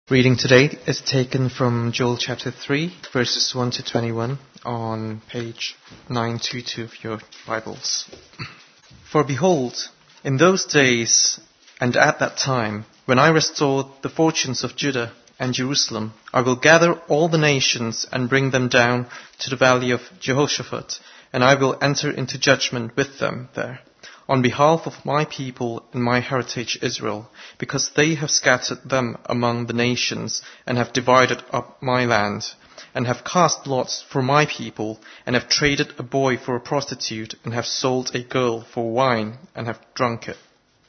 Reading today is taken from Joel chapter 3, verses 1 to 21 on page 922 of your Bibles. For behold, in those days and at that time, when I restore the fortunes of Judah and Jerusalem, I will gather all the nations and bring them down to the valley of Jehoshaphat, and I will enter into judgment with them there, on behalf of my people and my heritage Israel, because they have scattered them among the nations and have divided up my land, and have cast lots for my people, and have traded a boy for a prostitute, and have sold a girl for wine, and have drunk it.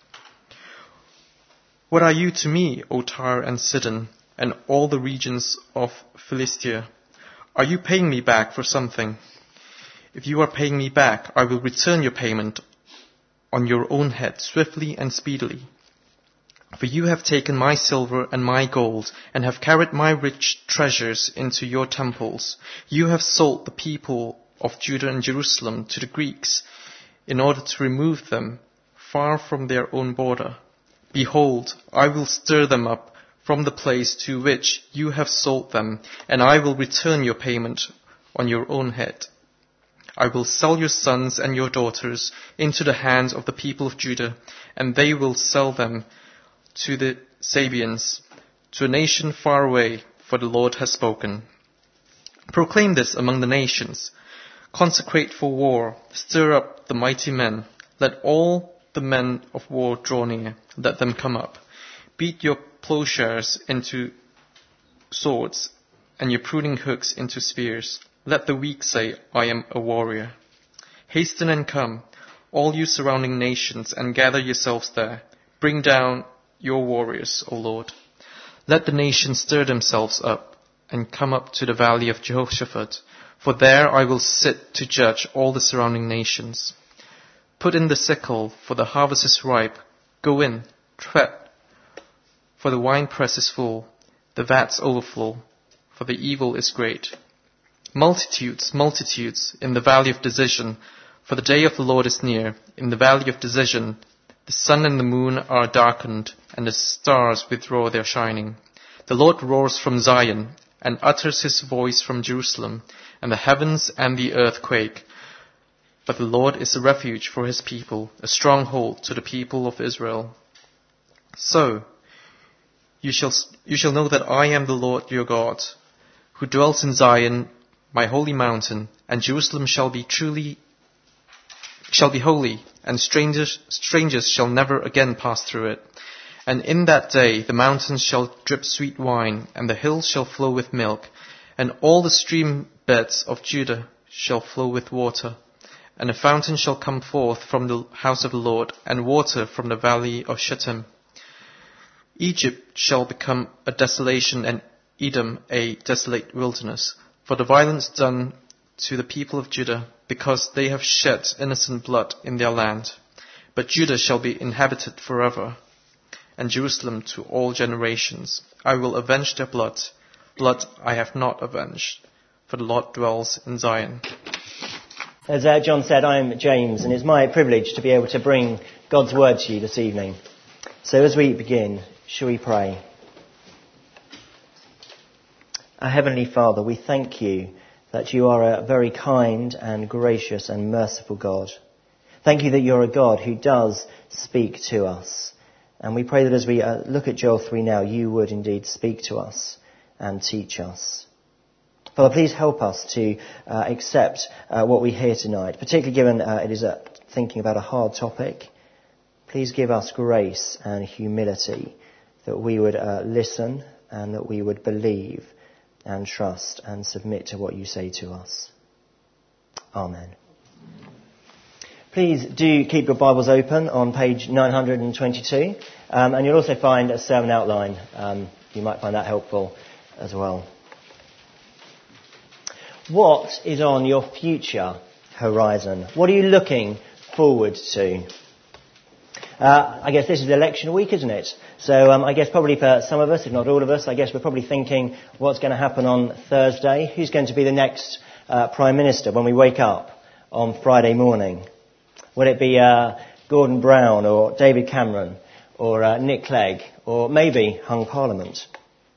What are you to me, O Tyre and Sidon, and all the regions of Philistia? Are you paying me back for something? If you are paying me back, I will return your payment on your own head, swiftly and speedily. For you have taken my silver and my gold, and have carried my rich treasures into your temples. You have sold the people of Judah and Jerusalem to the Greeks, in order to remove them far from their own border. Behold, I will stir them up from the place to which you have sold them, and I will return your payment on your own head. I will sell your sons and your daughters into the hands of the people of Judah, and they will sell them to the Sabeans, to a nation far away, for the Lord has spoken. Proclaim this among the nations. Consecrate for war. Stir up the mighty men. Let all the men of war draw near. Let them come up. Beat your plowshares into swords, and your pruning hooks into spears. Let the weak say, I am a warrior. Hasten and come, all you surrounding nations, and gather yourselves there. Bring down your warriors, O Lord. Let the nations stir themselves up, and come up to the valley of Jehoshaphat, for there I will sit to judge all the surrounding nations. Put in the sickle, for the harvest is ripe. Go in, tread, for the winepress is full, the vats overflow, for the evil is great. Multitudes, multitudes, in the valley of decision, for the day of the Lord is near. In the valley of decision, the sun and the moon are darkened, and the stars withdraw their shining. The Lord roars from Zion, and utters his voice from Jerusalem, and the heavens and the earth quake. But the Lord is a refuge for his people, a stronghold to the people of Israel. So, you shall know that I am the Lord your God, who dwells in Zion, my holy mountain, and Jerusalem shall be holy, and strangers shall never again pass through it. And in that day the mountains shall drip sweet wine, and the hills shall flow with milk, and all the stream beds of Judah shall flow with water. And a fountain shall come forth from the house of the Lord, and water from the valley of Shittim. Egypt shall become a desolation, and Edom a desolate wilderness, for the violence done to the people of Judah, because they have shed innocent blood in their land. But Judah shall be inhabited forever, and Jerusalem to all generations. I will avenge their blood I have not avenged, for the Lord dwells in Zion. As John said, I'm James, and it's my privilege to be able to bring God's word to you this evening. So as we begin, shall we pray? Our Heavenly Father, we thank you that you are a very kind and gracious and merciful God. Thank you that you're a God who does speak to us. And we pray that as we look at Joel 3 now, you would indeed speak to us and teach us. Father, please help us to accept what we hear tonight, particularly given it is thinking about a hard topic. Please give us grace and humility that we would listen and that we would believe and trust and submit to what you say to us. Amen. Please do keep your Bibles open on page 922, and you'll also find a sermon outline. You might find that helpful as well. What is on your future horizon? What are you looking forward to? I guess this is election week, isn't it? So I guess probably for some of us, if not all of us, I guess we're probably thinking what's going to happen on Thursday. Who's going to be the next Prime Minister when we wake up on Friday morning? Would it be Gordon Brown or David Cameron or Nick Clegg or maybe Hung Parliament?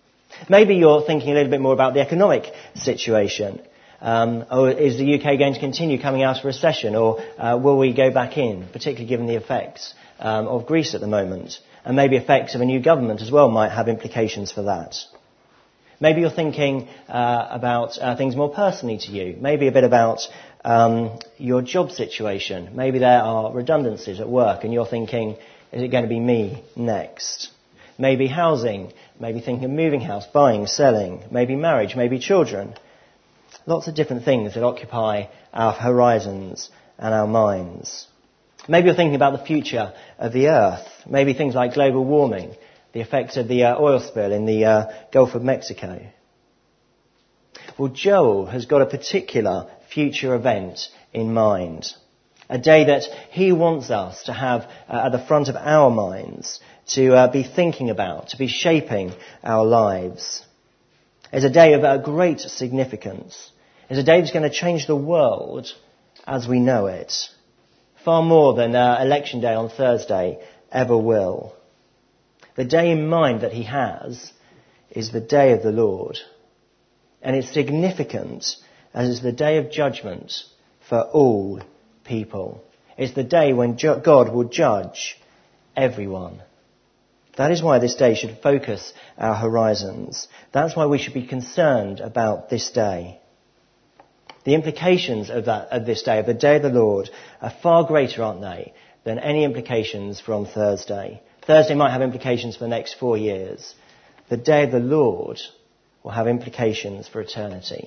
Maybe you're thinking a little bit more about the economic situation. Or is the UK going to continue coming out of recession, or will we go back in, particularly given the effects of Greece at the moment? And maybe effects of a new government as well might have implications for that. Maybe you're thinking about things more personally to you. Maybe a bit about your job situation. Maybe there are redundancies at work and you're thinking, is it going to be me next? Maybe housing. Maybe thinking of moving house, buying, selling. Maybe marriage. Maybe children. Lots of different things that occupy our horizons and our minds. Maybe you're thinking about the future of the earth. Maybe things like global warming, the effects of the oil spill in the Gulf of Mexico. Well, Joel has got a particular future event in mind. A day that he wants us to have at the front of our minds, to be thinking about, to be shaping our lives. It's a day of great significance. It's a day that's going to change the world as we know it. Far more than Election Day on Thursday ever will. The day in mind that he has is the day of the Lord. And it's significant as it's the day of judgment for all people. It's the day when God will judge everyone. That is why this day should focus our horizons. That's why we should be concerned about this day. The implications of this day, of the day of the Lord, are far greater, aren't they, than any implications from Thursday. Thursday might have implications for the next 4 years. The day of the Lord will have implications for eternity.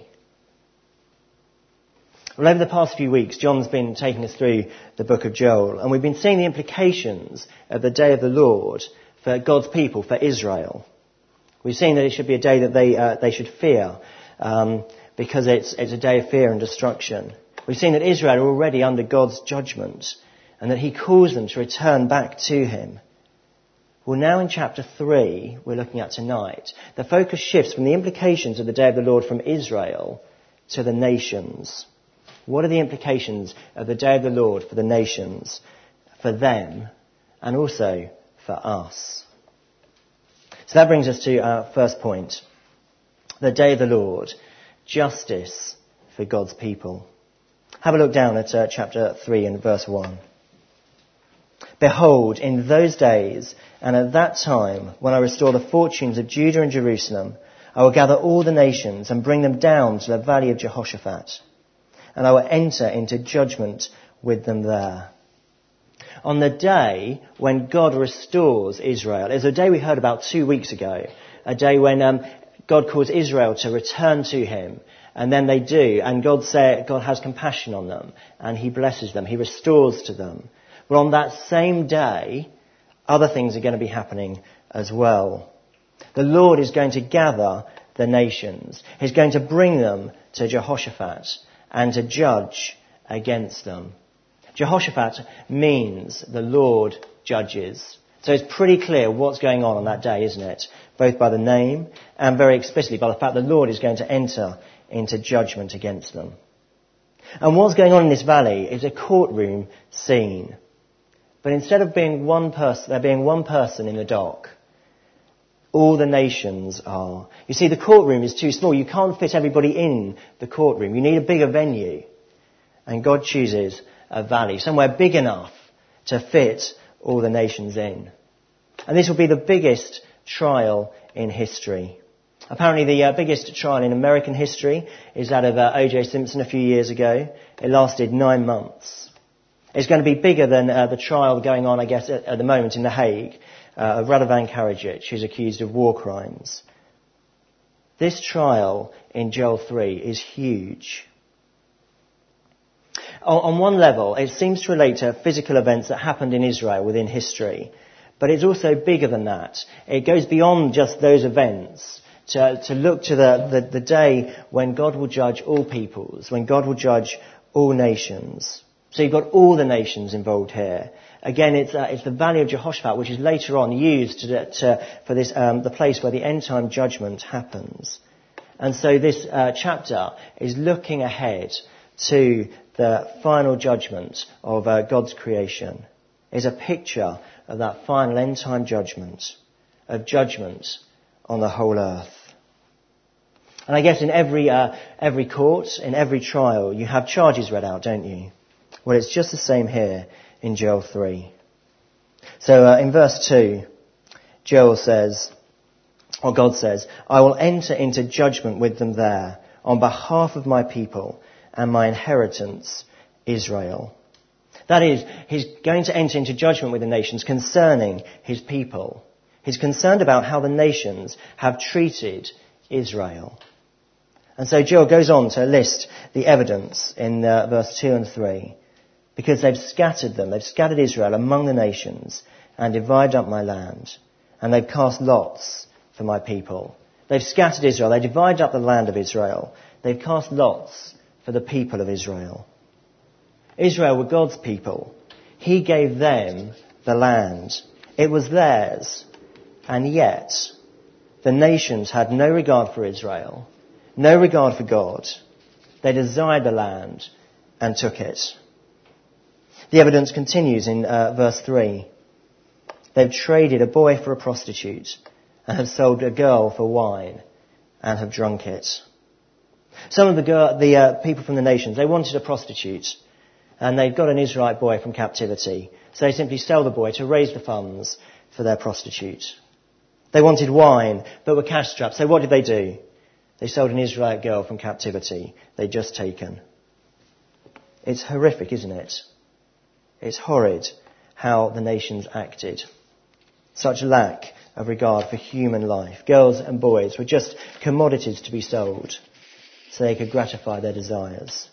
Well, over the past few weeks, John's been taking us through the book of Joel, and we've been seeing the implications of the day of the Lord for God's people, for Israel. We've seen that it should be a day that they should fear, because it's a day of fear and destruction. We've seen that Israel are already under God's judgment, and that he calls them to return back to him. Well, now in chapter 3, we're looking at tonight, the focus shifts from the implications of the day of the Lord from Israel to the nations. What are the implications of the day of the Lord for the nations, for them, and also for us? So that brings us to our first point. The day of the Lord, justice for God's people. Have a look down at chapter 3 and verse 1. Behold, in those days and at that time, when I restore the fortunes of Judah and Jerusalem, I will gather all the nations and bring them down to the valley of Jehoshaphat, and I will enter into judgment with them there. On the day when God restores Israel, it's a day we heard about 2 weeks ago, a day when God calls Israel to return to him, and then they do, and God has compassion on them, and he blesses them, he restores to them. But on that same day, other things are going to be happening as well. The Lord is going to gather the nations. He's going to bring them to Jehoshaphat and to judge against them. Jehoshaphat means the Lord judges. So it's pretty clear what's going on that day, isn't it? Both by the name and very explicitly by the fact the Lord is going to enter into judgment against them. And what's going on in this valley is a courtroom scene. But instead of being one person, there being one person in the dock, all the nations are. You see, the courtroom is too small. You can't fit everybody in the courtroom. You need a bigger venue. And God chooses a valley, somewhere big enough to fit all the nations in. And this will be the biggest trial in history. Apparently the biggest trial in American history is that of O.J. Simpson a few years ago. It lasted 9 months. It's going to be bigger than the trial going on, I guess, at the moment in The Hague of Radovan Karadzic, who's accused of war crimes. This trial in Joel 3 is huge. On one level, it seems to relate to physical events that happened in Israel within history. But it's also bigger than that. It goes beyond just those events to look to the day when God will judge all peoples, when God will judge all nations. So you've got all the nations involved here. Again, it's the valley of Jehoshaphat, which is later on used for this the place where the end time judgment happens. And so this chapter is looking ahead to the final judgment of God's creation. It's a picture of that final end time judgment, of judgment on the whole earth. And I guess in every court, in every trial, you have charges read out, don't you? Well, it's just the same here in Joel 3. So in verse 2, Joel says, or God says, I will enter into judgment with them there on behalf of my people and my inheritance, Israel. That is, he's going to enter into judgment with the nations concerning his people. He's concerned about how the nations have treated Israel. And so Joel goes on to list the evidence in verse 2 and 3. Because they've scattered Israel among the nations and divided up my land. And they've cast lots for my people. They've scattered Israel. They divided up the land of Israel. They've cast lots for the people of Israel. Israel were God's people. He gave them the land. It was theirs. And yet, the nations had no regard for Israel, no regard for God. They desired the land and took it. The evidence continues in verse 3. They've traded a boy for a prostitute and have sold a girl for wine and have drunk it. Some of the people from the nations, they wanted a prostitute and they'd got an Israelite boy from captivity. So they simply sell the boy to raise the funds for their prostitute. They wanted wine but were cash strapped. So what did they do? They sold an Israelite girl from captivity they'd just taken. It's horrific, isn't it? It's horrid how the nations acted. Such lack of regard for human life. Girls and boys were just commodities to be sold so they could gratify their desires.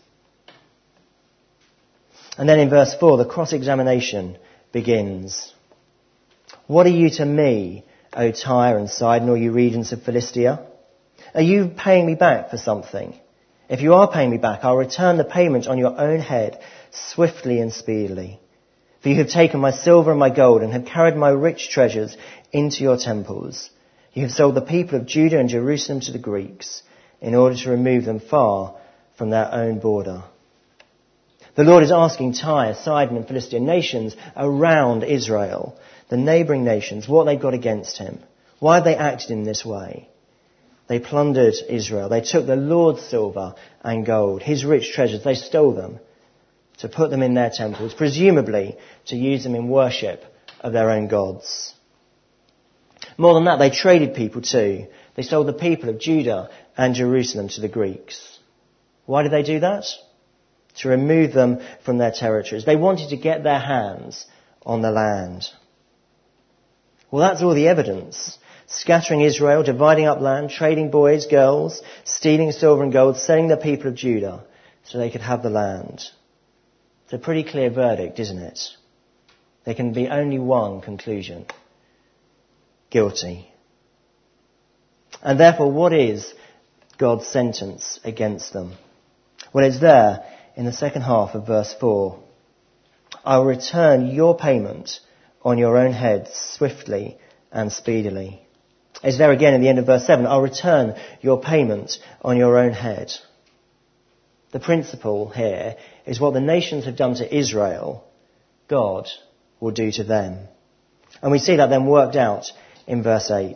And then in verse 4, the cross-examination begins. What are you to me, O Tyre and Sidon, or you regions of Philistia? Are you paying me back for something? If you are paying me back, I'll return the payment on your own head swiftly and speedily. For you have taken my silver and my gold and have carried my rich treasures into your temples. You have sold the people of Judah and Jerusalem to the Greeks in order to remove them far from their own border. The Lord is asking Tyre, Sidon and Philistia, nations around Israel, the neighbouring nations, what they've got against him. Why have they acted in this way? They plundered Israel. They took the Lord's silver and gold, his rich treasures. They stole them to put them in their temples, presumably to use them in worship of their own gods. More than that, they traded people too. They sold the people of Judah and Jerusalem to the Greeks. Why did they do that? To remove them from their territories. They wanted to get their hands on the land. Well, that's all the evidence. Scattering Israel, dividing up land, trading boys, girls, stealing silver and gold, selling the people of Judah so they could have the land. It's a pretty clear verdict, isn't it? There can be only one conclusion. Guilty. And therefore, what is God's sentence against them? Well, it's there in the second half of verse 4. I will return your payment on your own head swiftly and speedily. It's there again in the end of verse 7. I'll return your payment on your own head. The principle here is what the nations have done to Israel, God will do to them. And we see that then worked out in verse 8.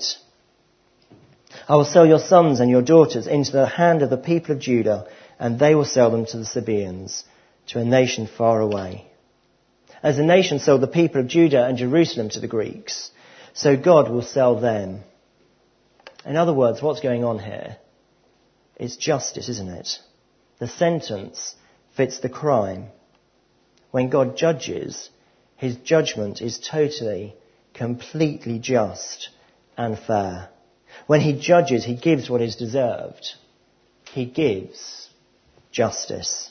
I will sell your sons and your daughters into the hand of the people of Judah, and they will sell them to the Sabaeans, to a nation far away. As the nation sold the people of Judah and Jerusalem to the Greeks, so God will sell them. In other words, what's going on here is justice, isn't it? The sentence fits the crime. When God judges, his judgment is totally, completely just and fair. When he judges, he gives what is deserved. He gives justice.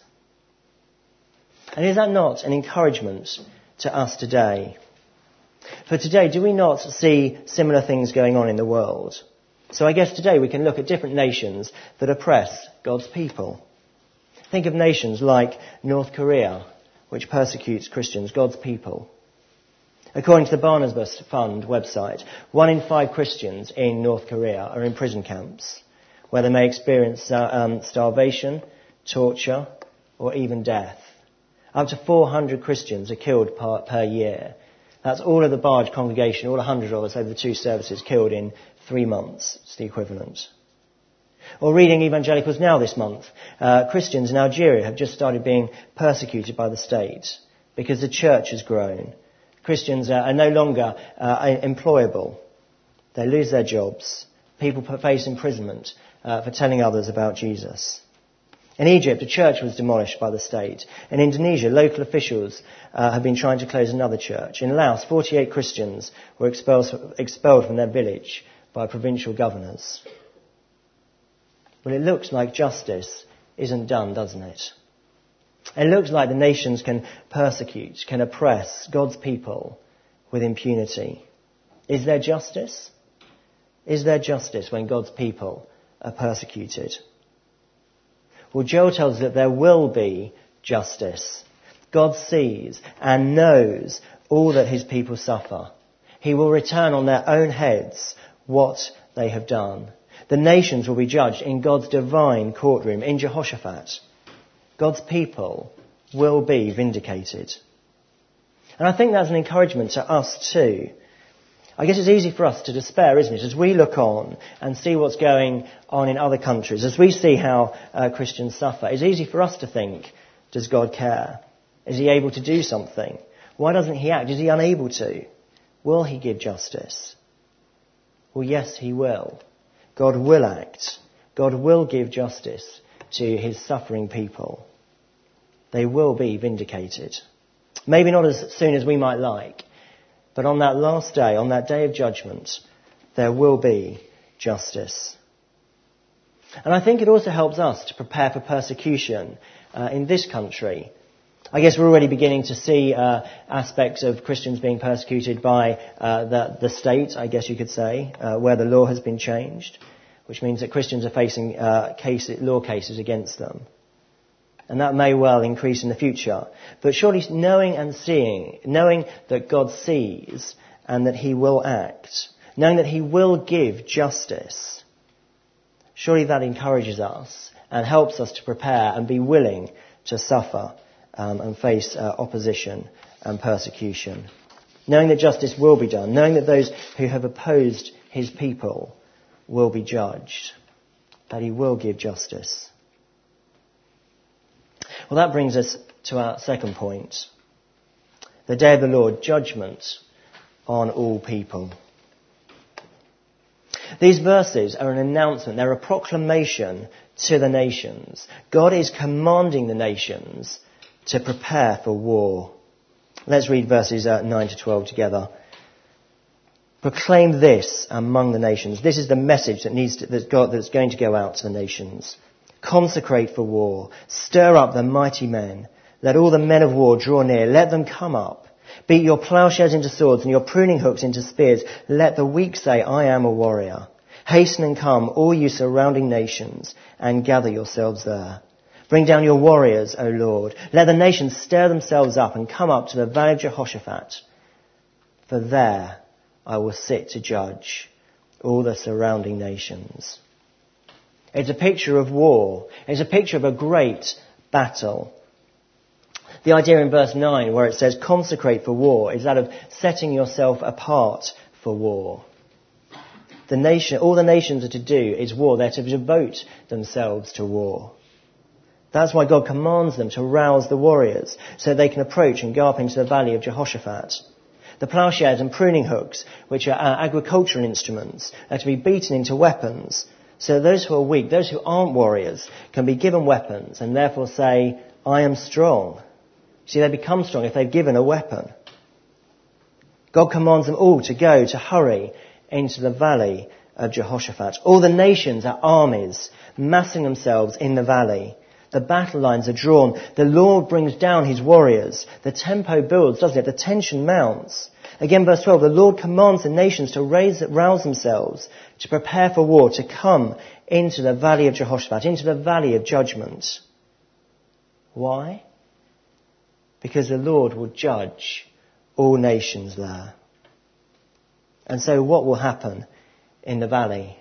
And is that not an encouragement to us today? For today, do we not see similar things going on in the world? So I guess today we can look at different nations that oppress God's people. Think of nations like North Korea, which persecutes Christians, God's people. According to the Barnabas Fund website, 1 in 5 Christians in North Korea are in prison camps, where they may experience starvation, torture, or even death. Up to 400 Christians are killed per year. That's all of the Barge congregation, all 100 of us over the 2 services killed in 3 months. It's the equivalent. Or reading Evangelicals Now this month, Christians in Algeria have just started being persecuted by the state because the church has grown. Christians are no longer employable. They lose their jobs. People face imprisonment for telling others about Jesus. In Egypt, a church was demolished by the state. In Indonesia, local officials have been trying to close another church. In Laos, 48 Christians were expelled from their village by provincial governors. Well, it looks like justice isn't done, doesn't it? It looks like the nations can persecute, can oppress God's people with impunity. Is there justice? Is there justice when God's people are persecuted? Well, Joel tells us that there will be justice. God sees and knows all that his people suffer. He will return on their own heads what they have done. The nations will be judged in God's divine courtroom in Jehoshaphat. God's people will be vindicated. And I think that's an encouragement to us too. I guess it's easy for us to despair, isn't it, as we look on and see what's going on in other countries, as we see how Christians suffer. It's easy for us to think, does God care? Is he able to do something? Why doesn't he act? Is he unable to? Will he give justice? Well, yes, he will. God will act. God will give justice to his suffering people. They will be vindicated. Maybe not as soon as we might like, but on that last day, on that day of judgment, there will be justice. And I think it also helps us to prepare for persecution in this country. I guess we're already beginning to see aspects of Christians being persecuted by the state, I guess you could say, where the law has been changed, which means that Christians are facing law cases against them. And that may well increase in the future. But surely knowing and seeing, knowing that God sees and that he will act, knowing that he will give justice, surely that encourages us and helps us to prepare and be willing to suffer and face opposition and persecution. Knowing that justice will be done, knowing that those who have opposed his people will be judged, that he will give justice. Well, that brings us to our second point. The day of the Lord, judgment on all people. These verses are an announcement, they're a proclamation to the nations. God is commanding the nations to prepare for war. Let's read verses 9 to 12 together. Proclaim this among the nations. This is the message that's going to go out to the nations. Consecrate for war. Stir up the mighty men. Let all the men of war draw near. Let them come up. Beat your plowshares into swords and your pruning hooks into spears. Let the weak say, I am a warrior. Hasten and come, all you surrounding nations, and gather yourselves there. Bring down your warriors, O Lord. Let the nations stir themselves up and come up to the valley of Jehoshaphat. For there I will sit to judge all the surrounding nations. It's a picture of war. It's a picture of a great battle. The idea in verse 9 where it says consecrate for war is that of setting yourself apart for war. All the nations are to do is war. They're to devote themselves to war. That's why God commands them to rouse the warriors so they can approach and go up into the valley of Jehoshaphat. The plowshares and pruning hooks, which are agricultural instruments, are to be beaten into weapons. So those who are weak, those who aren't warriors, can be given weapons and therefore say, I am strong. See, they become strong if they've given a weapon. God commands them all to go, to hurry into the valley of Jehoshaphat. All the nations are armies, massing themselves in the valley. The battle lines are drawn. The Lord brings down his warriors. The tempo builds, doesn't it? The tension mounts. Again, verse 12, the Lord commands the nations to rouse themselves, to prepare for war, to come into the valley of Jehoshaphat, into the valley of judgment. Why? Because the Lord will judge all nations there. And so what will happen in the valley?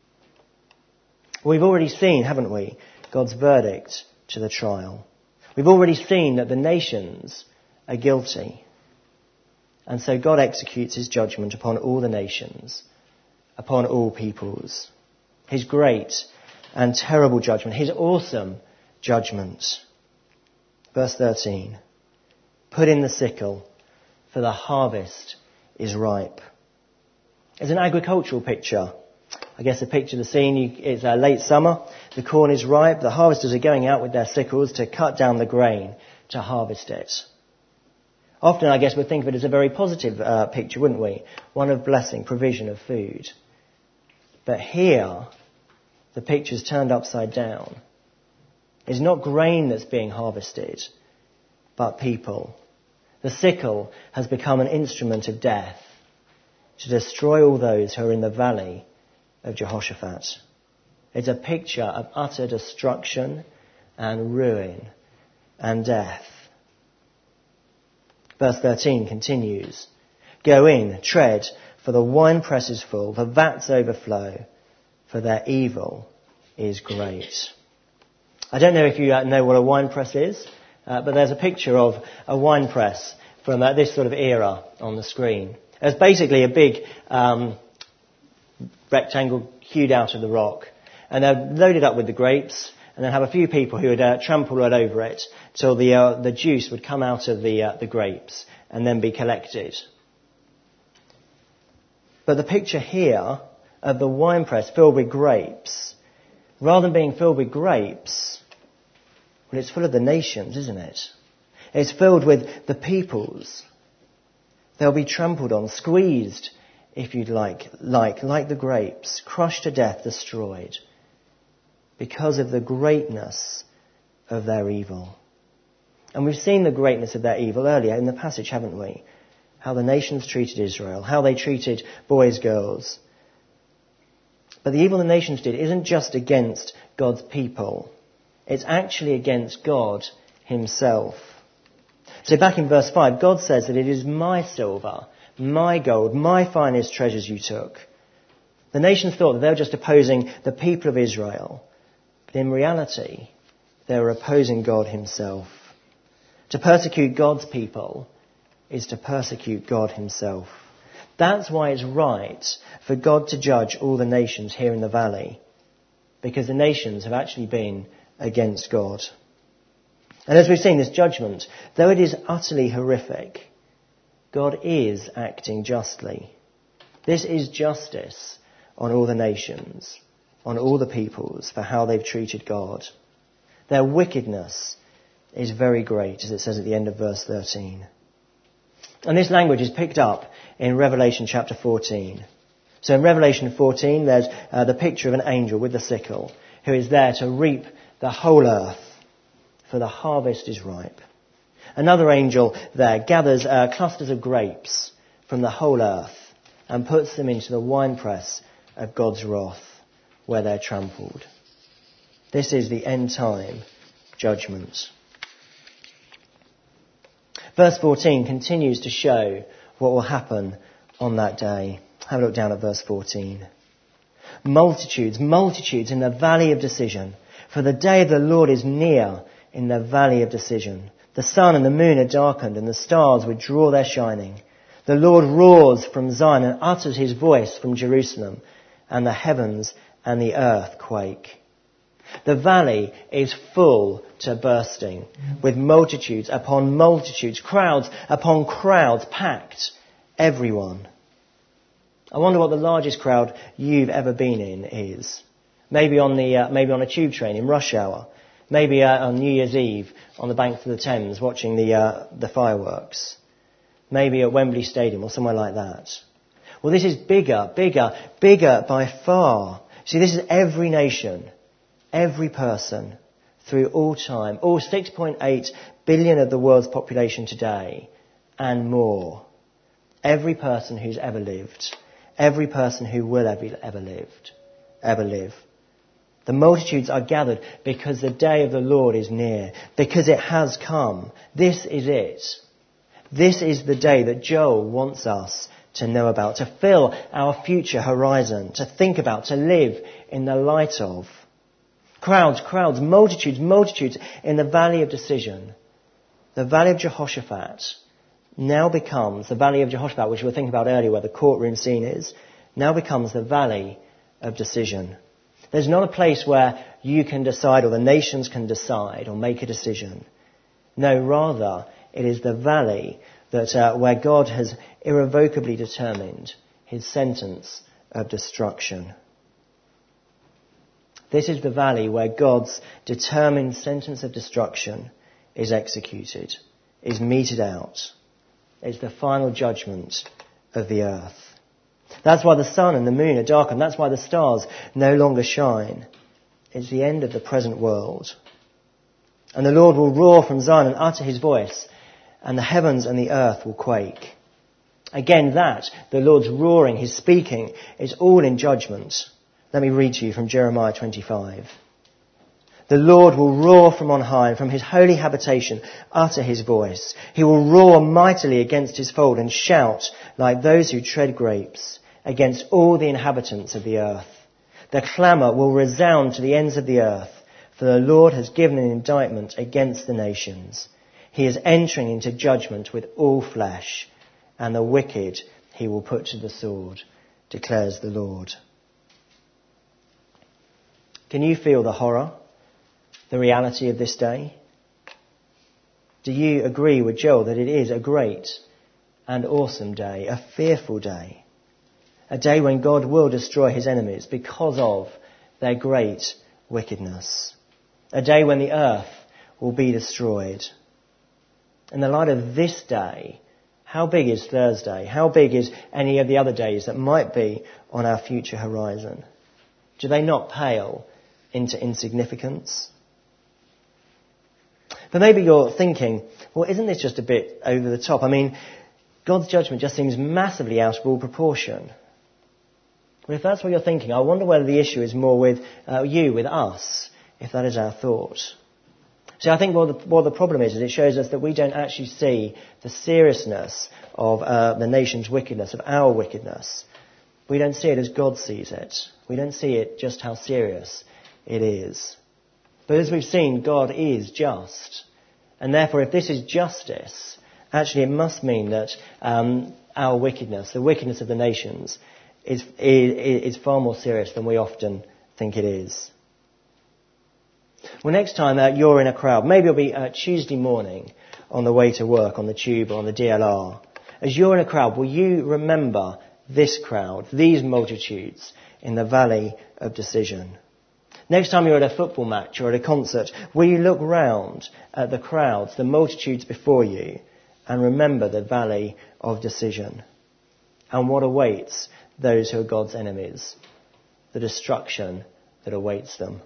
We've already seen, haven't we, God's verdict to the trial. We've already seen that the nations are guilty. And so God executes his judgment upon all the nations, upon all peoples. His great and terrible judgment, his awesome judgment. Verse 13. Put in the sickle, for the harvest is ripe. It's an agricultural picture. I guess a picture of the scene, it's late summer, the corn is ripe, the harvesters are going out with their sickles to cut down the grain, to harvest it. Often, I guess, we'd think of it as a very positive picture, wouldn't we? One of blessing, provision of food. But here, the picture's turned upside down. It's not grain that's being harvested, but people. The sickle has become an instrument of death to destroy all those who are in the valley of Jehoshaphat. It's a picture of utter destruction and ruin and death. Verse 13 continues, Go in, tread, for the winepress is full, the vats overflow, for their evil is great. I don't know if you know what a winepress is, but there's a picture of a winepress from this sort of era on the screen. It's basically a big rectangle hewed out of the rock, and they're loaded up with the grapes, and then have a few people who would trample right over it till the juice would come out of the grapes and then be collected. But the picture here of the winepress filled with grapes, rather than being filled with grapes, well, it's full of the nations, isn't it? It's filled with the peoples. They'll be trampled on, squeezed, if you'd like the grapes, crushed to death, destroyed, because of the greatness of their evil. And we've seen the greatness of their evil earlier in the passage, haven't we? How the nations treated Israel, how they treated boys, girls. But the evil the nations did isn't just against God's people. It's actually against God himself. So back in verse 5, God says that it is my silver, my gold, my finest treasures you took. The nations thought that they were just opposing the people of Israel. But in reality, they were opposing God himself. To persecute God's people is to persecute God himself. That's why it's right for God to judge all the nations here in the valley, because the nations have actually been against God. And as we've seen, this judgment, though it is utterly horrific, God is acting justly. This is justice on all the nations, on all the peoples, for how they've treated God. Their wickedness is very great, as it says at the end of verse 13. And this language is picked up in Revelation chapter 14. So in Revelation 14, there's the picture of an angel with the sickle who is there to reap the whole earth, for the harvest is ripe. Another angel there gathers clusters of grapes from the whole earth and puts them into the winepress of God's wrath, where they're trampled. This is the end time judgment. Verse 14 continues to show what will happen on that day. Have a look down at verse 14. Multitudes, multitudes in the valley of decision. For the day of the Lord is near in the valley of decision. The sun and the moon are darkened, and the stars withdraw their shining. The Lord roars from Zion and utters his voice from Jerusalem, and the heavens and the earth quake. The valley is full to bursting, with multitudes upon multitudes, crowds upon crowds, packed, everyone. I wonder what the largest crowd you've ever been in is. Maybe on a tube train in rush hour. Maybe on New Year's Eve on the banks of the Thames watching the fireworks. Maybe at Wembley Stadium or somewhere like that. Well, this is bigger by far. See, this is every nation, every person through all time, all 6.8 billion of the world's population today and more. Every person who's ever lived, every person who will ever live. The multitudes are gathered because the day of the Lord is near, because it has come. This is it. This is the day that Joel wants us to know about, to fill our future horizon, to think about, to live in the light of. Crowds, multitudes in the valley of decision. The valley of Jehoshaphat now becomes, the valley of Jehoshaphat, which we were thinking about earlier, where the courtroom scene is, now becomes the valley of decision. There's not a place where you can decide or the nations can decide or make a decision. No, rather, it is the valley that where God has irrevocably determined his sentence of destruction. This is the valley where God's determined sentence of destruction is executed, is meted out. It's the final judgment of the earth. That's why the sun and the moon are darkened. That's why the stars no longer shine. It's the end of the present world. And the Lord will roar from Zion and utter his voice, and the heavens and the earth will quake. Again, the Lord's roaring, his speaking, is all in judgment. Let me read to you from Jeremiah 25. The Lord will roar from on high, and from his holy habitation utter his voice. He will roar mightily against his fold and shout like those who tread grapes against all the inhabitants of the earth. The clamour will resound to the ends of the earth, for the Lord has given an indictment against the nations. He is entering into judgment with all flesh, and the wicked he will put to the sword, declares the Lord. Can you feel the horror, the reality of this day? Do you agree with Joel that it is a great and awesome day, a fearful day, a day when God will destroy his enemies because of their great wickedness, a day when the earth will be destroyed? In the light of this day, how big is Thursday? How big is any of the other days that might be on our future horizon? Do they not pale into insignificance? But maybe you're thinking, well, isn't this just a bit over the top? I mean, God's judgment just seems massively out of all proportion. Well, if that's what you're thinking, I wonder whether the issue is more with you, with us, if that is our thought. See, I think what the problem is it shows us that we don't actually see the seriousness of the nation's wickedness, of our wickedness. We don't see it as God sees it. We don't see it just how serious it is. But as we've seen, God is just. And therefore, if this is justice, actually it must mean that our wickedness, the wickedness of the nations, is far more serious than we often think it is. Well, next time you're in a crowd, maybe it'll be Tuesday morning on the way to work, on the tube or on the DLR. As you're in a crowd, will you remember this crowd, these multitudes in the valley of decision? Next time you're at a football match or at a concert, will you look round at the crowds, the multitudes before you, and remember the valley of decision and what awaits those who are God's enemies, the destruction that awaits them?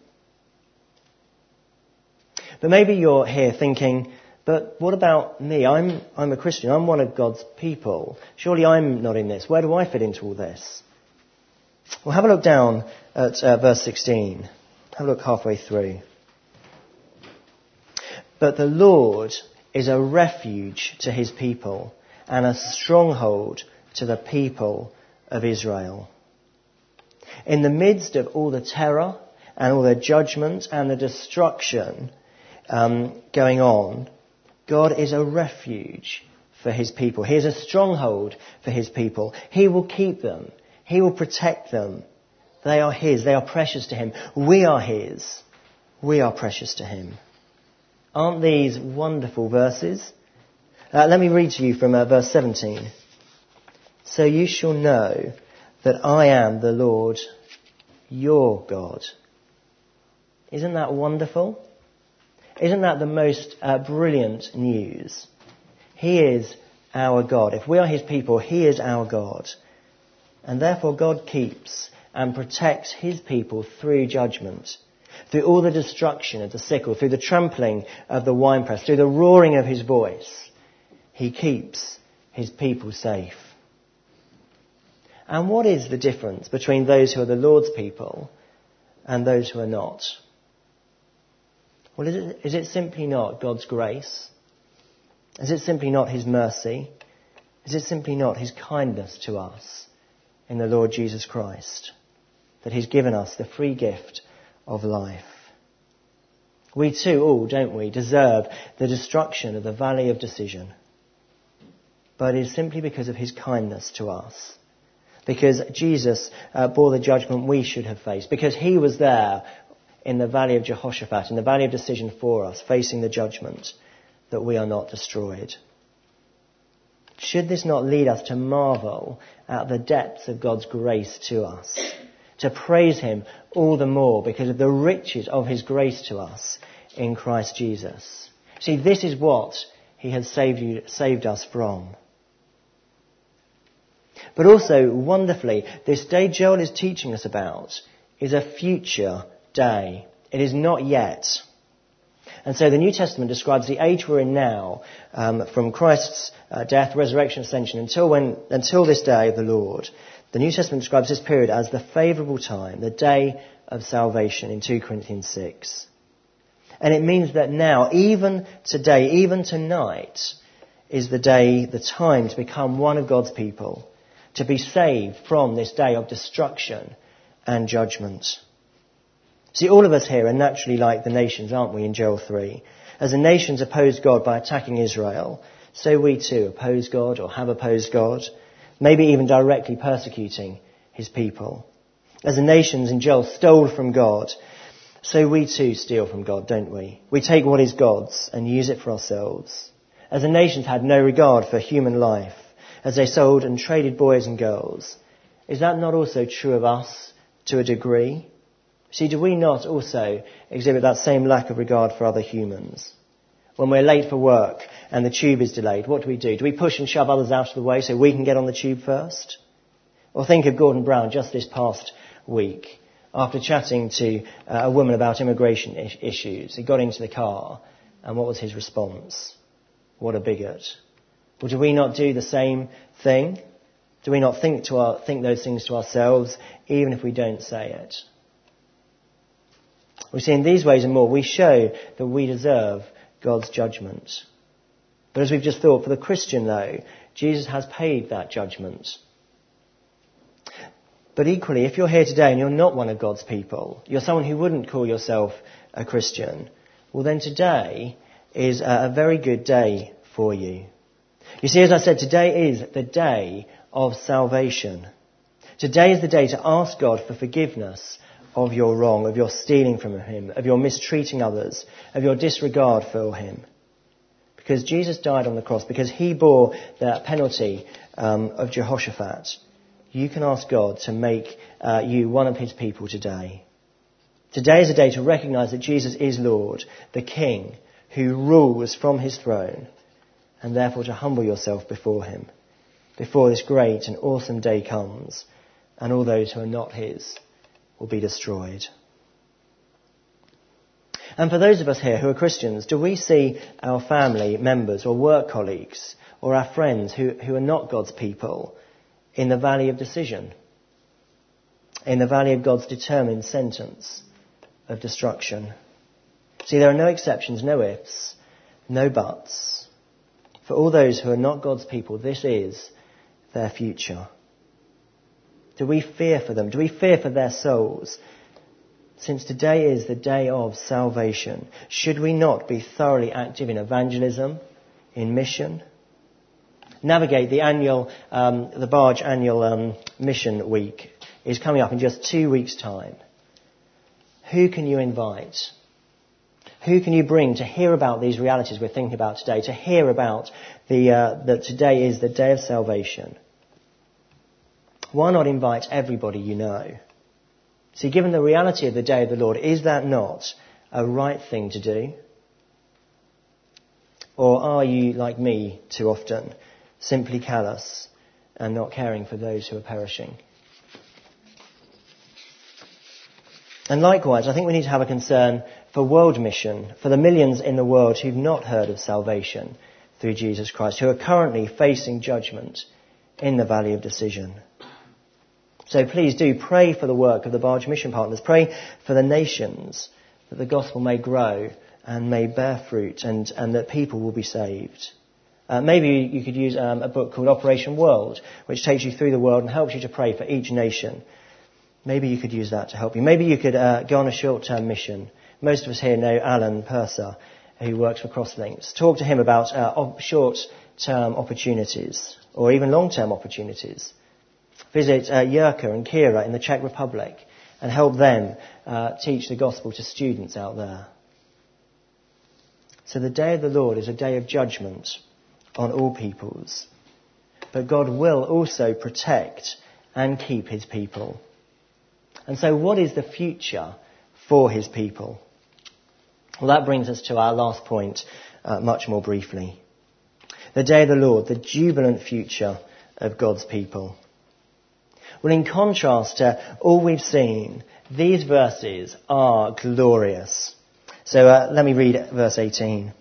But maybe you're here thinking, but what about me? I'm a Christian. I'm one of God's people. Surely I'm not in this. Where do I fit into all this? Well, have a look down at verse 16. Have a look halfway through. But the Lord is a refuge to his people and a stronghold to the people of Israel. In the midst of all the terror and all the judgment and the destruction going on, God is a refuge for his people. He is a stronghold for his people. He will keep them. He will protect them. They are his. They are precious to him. We are his. We are precious to him. Aren't these wonderful verses? Let me read to you from verse 17. So you shall know that I am the Lord your God. Isn't that wonderful? Isn't that the most brilliant news? He is our God. If we are his people, he is our God. And therefore God keeps and protects his people through judgment, through all the destruction of the sickle, through the trampling of the winepress, through the roaring of his voice. He keeps his people safe. And what is the difference between those who are the Lord's people and those who are not? Well, is it simply not God's grace? Is it simply not his mercy? Is it simply not his kindness to us in the Lord Jesus Christ, that he's given us the free gift of life? We too all, don't we, deserve the destruction of the valley of decision. But it is simply because of his kindness to us, because Jesus bore the judgment we should have faced, because he was there in the valley of Jehoshaphat, in the valley of decision for us, facing the judgment, that we are not destroyed. Should this not lead us to marvel at the depths of God's grace to us, to praise him all the more because of the riches of his grace to us in Christ Jesus? See, this is what he has saved us from. But also, wonderfully, this day Joel is teaching us about is a future day. It is not yet. And so the New Testament describes the age we're in now, from Christ's death, resurrection, ascension, until this day of the Lord. The New Testament describes this period as the favourable time, the day of salvation in 2 Corinthians 6. And it means that now, even today, even tonight, is the day, the time to become one of God's people, to be saved from this day of destruction and judgment. See, all of us here are naturally like the nations, aren't we, in Joel 3? As the nations opposed God by attacking Israel, so we too oppose God or have opposed God, maybe even directly persecuting his people. As the nations in Joel stole from God, so we too steal from God, don't we? We take what is God's and use it for ourselves. As the nations had no regard for human life, as they sold and traded boys and girls, is that not also true of us to a degree? See, do we not also exhibit that same lack of regard for other humans? When we're late for work and the tube is delayed, what do? Do we push and shove others out of the way so we can get on the tube first? Or think of Gordon Brown just this past week. After chatting to a woman about immigration issues, he got into the car, and what was his response? What a bigot. Well, do we not do the same thing? Do we not think those things to ourselves, even if we don't say it? We see in these ways and more, we show that we deserve God's judgment. But as we've just thought, for the Christian, though, Jesus has paid that judgment. But equally, if you're here today and you're not one of God's people, you're someone who wouldn't call yourself a Christian, well then today is a very good day for you. You see, as I said, today is the day of salvation. Today is the day to ask God for forgiveness of your wrong, of your stealing from him, of your mistreating others, of your disregard for him. Because Jesus died on the cross, because he bore the penalty of Jehoshaphat, you can ask God to make you one of his people today. Today is a day to recognise that Jesus is Lord, the King, who rules from his throne, and therefore to humble yourself before him, before this great and awesome day comes, and all those who are not his will be destroyed. And for those of us here who are Christians, do we see our family members or work colleagues or our friends who are not God's people in the valley of decision, in the valley of God's determined sentence of destruction? See, there are no exceptions, no ifs, no buts. For all those who are not God's people, this is their future. Do we fear for them? Do we fear for their souls? Since today is the day of salvation, should we not be thoroughly active in evangelism, in mission? Navigate, the Barge annual mission week is coming up in just 2 weeks' time. Who can you invite? Who can you bring to hear about these realities we're thinking about today, to hear about that today is the day of salvation? Why not invite everybody you know? See, given the reality of the day of the Lord, is that not a right thing to do? Or are you, like me too often, simply callous and not caring for those who are perishing? And likewise, I think we need to have a concern for world mission, for the millions in the world who've not heard of salvation through Jesus Christ, who are currently facing judgment in the valley of decision. So please do pray for the work of the Barge Mission Partners. Pray for the nations, that the gospel may grow and may bear fruit and that people will be saved. Maybe you could use a book called Operation World, which takes you through the world and helps you to pray for each nation. Maybe you could use that to help you. Maybe you could go on a short-term mission. Most of us here know Alan Purser, who works for Crosslinks. Talk to him about short-term opportunities or even long-term opportunities. Visit Yurka and Kira in the Czech Republic and help them teach the gospel to students out there. So the day of the Lord is a day of judgment on all peoples. But God will also protect and keep his people. And so what is the future for his people? Well, that brings us to our last point much more briefly. The day of the Lord, the jubilant future of God's people. Well, in contrast to all we've seen, these verses are glorious. So let me read verse 18.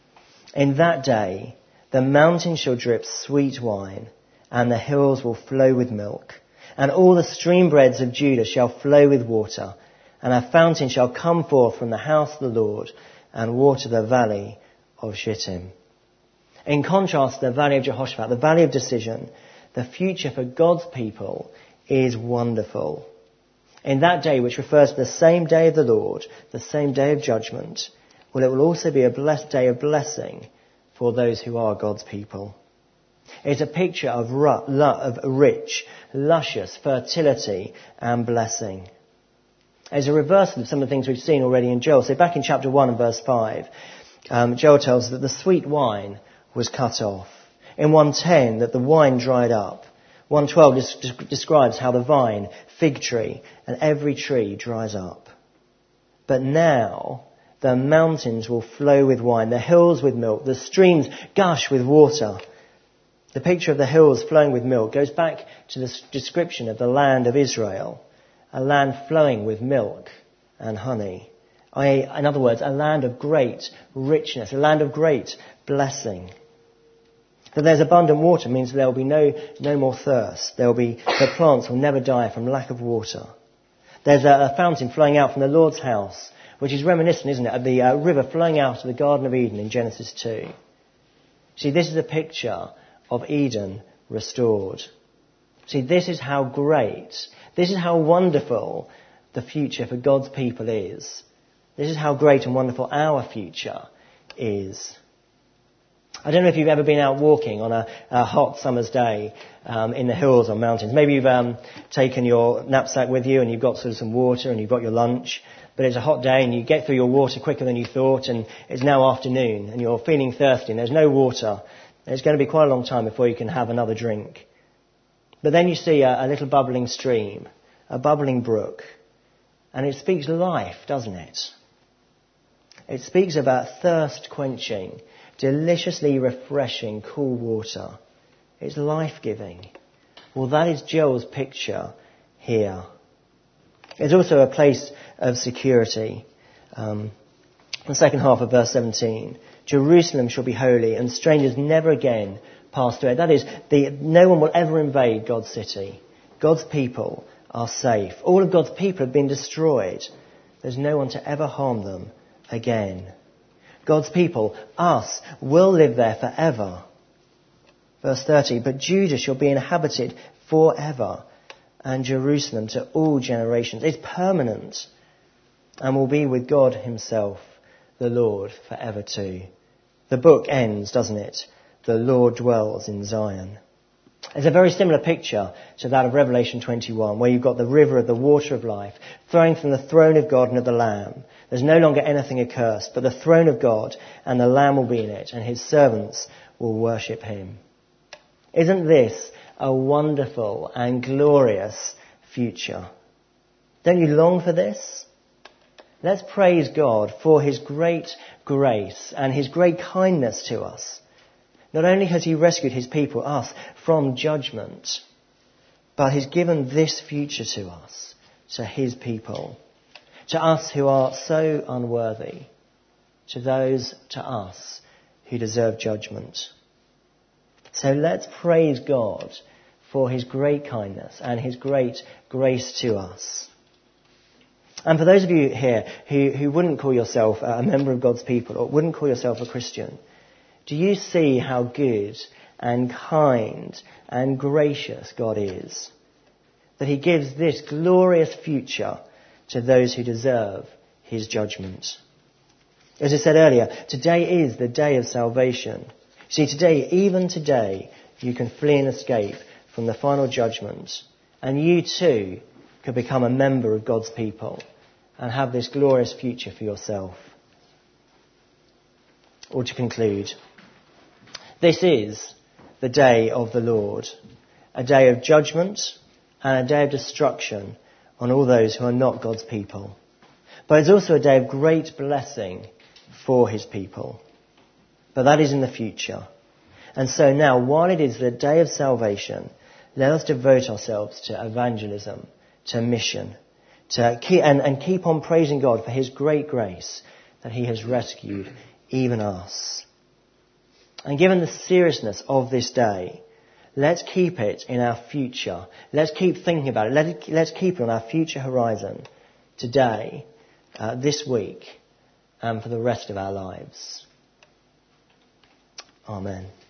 In that day, the mountains shall drip sweet wine, and the hills will flow with milk, and all the streambreds of Judah shall flow with water, and a fountain shall come forth from the house of the Lord, and water the valley of Shittim. In contrast to the valley of Jehoshaphat, the valley of decision, the future for God's people is wonderful. In that day, which refers to the same day of the Lord, the same day of judgment, well, it will also be a blessed day of blessing for those who are God's people. It's a picture of rich, luscious fertility and blessing. It's a reversal of some of the things we've seen already in Joel. So back in chapter 1 and verse 5, Joel tells us that the sweet wine was cut off. In 1:10, that the wine dried up. 1:12 describes how the vine, fig tree, and every tree dries up. But now the mountains will flow with wine, the hills with milk, the streams gush with water. The picture of the hills flowing with milk goes back to the description of the land of Israel, a land flowing with milk and honey. In other words, a land of great richness, a land of great blessing. That there's abundant water means there will be no more thirst. The plants will never die from lack of water. There's a fountain flowing out from the Lord's house, which is reminiscent, isn't it, of the river flowing out of the Garden of Eden in Genesis 2. See, this is a picture of Eden restored. See, this is how great, this is how wonderful the future for God's people is. This is how great and wonderful our future is. I don't know if you've ever been out walking on a hot summer's day in the hills or mountains. Maybe you've taken your knapsack with you and you've got sort of some water and you've got your lunch. But it's a hot day and you get through your water quicker than you thought, and it's now afternoon and you're feeling thirsty and there's no water. And it's going to be quite a long time before you can have another drink. But then you see a little bubbling stream, a bubbling brook, and it speaks life, doesn't it? It speaks about thirst quenching, deliciously refreshing, cool water. It's life-giving. Well, that is Joel's picture here. It's also a place of security. The second half of verse 17. Jerusalem shall be holy, and strangers never again pass through it. That is, no one will ever invade God's city. God's people are safe. All of God's people have been destroyed. There's no one to ever harm them again. God's people, us, will live there forever. Verse 30, but Judah shall be inhabited forever, and Jerusalem to all generations. It's permanent, and will be with God himself, the Lord, forever too. The book ends, doesn't it? The Lord dwells in Zion. It's a very similar picture to that of Revelation 21, where you've got the river of the water of life flowing from the throne of God and of the Lamb. There's no longer anything accursed, but the throne of God and the Lamb will be in it, and his servants will worship him. Isn't this a wonderful and glorious future? Don't you long for this? Let's praise God for his great grace and his great kindness to us. Not only has he rescued his people, us, from judgment, but he's given this future to us, to his people, to us who are so unworthy, to us who deserve judgment. So let's praise God for his great kindness and his great grace to us. And for those of you here who wouldn't call yourself a member of God's people or wouldn't call yourself a Christian, do you see how good and kind and gracious God is? That he gives this glorious future to those who deserve his judgment. As I said earlier, today is the day of salvation. See, even today, you can flee and escape from the final judgment and you too could become a member of God's people and have this glorious future for yourself. Or to conclude, this is the day of the Lord, a day of judgment and a day of destruction on all those who are not God's people. But it's also a day of great blessing for his people. But that is in the future. And so now, while it is the day of salvation, let us devote ourselves to evangelism, to mission, to keep on praising God for his great grace that he has rescued even us. And given the seriousness of this day, let's keep it in our future. Let's keep thinking about it. Let's keep it on our future horizon today, this week, and for the rest of our lives. Amen.